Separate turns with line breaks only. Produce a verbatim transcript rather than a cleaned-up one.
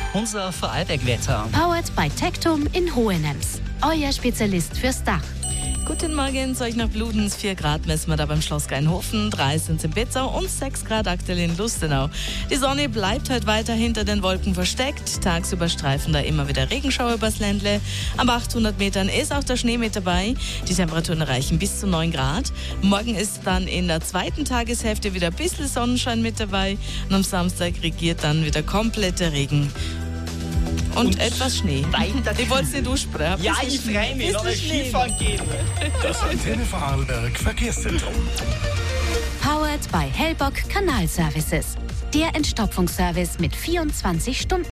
unser Vorarlberg-Wetter.
Powered by Tectum in Hohenems. Euer Spezialist fürs Dach.
Guten Morgen, zu euch nach Bludenz. vier Grad messen wir da beim Schloss Gainhofen, drei sind in Betzau und sechs Grad aktuell in Lustenau. Die Sonne bleibt halt weiter hinter den Wolken versteckt. Tagsüber streifen da immer wieder Regenschauer übers Ländle. Am achthundert Metern ist auch der Schnee mit dabei. Die Temperaturen erreichen bis zu neun Grad. Morgen ist dann in der zweiten Tageshälfte wieder ein bisschen Sonnenschein mit dabei. Und am Samstag regiert dann wieder kompletter Regen. Und, und etwas Schnee.
Weiter.
Ich wollte es nicht aussprechen.
Ja, ich freue mich, noch ein Skifahren gehen.
Das Antenne Vorarlberg Verkehrszentrum.
Powered by Hellbock Kanalservices. Der Entstopfungsservice mit vierundzwanzig Stunden.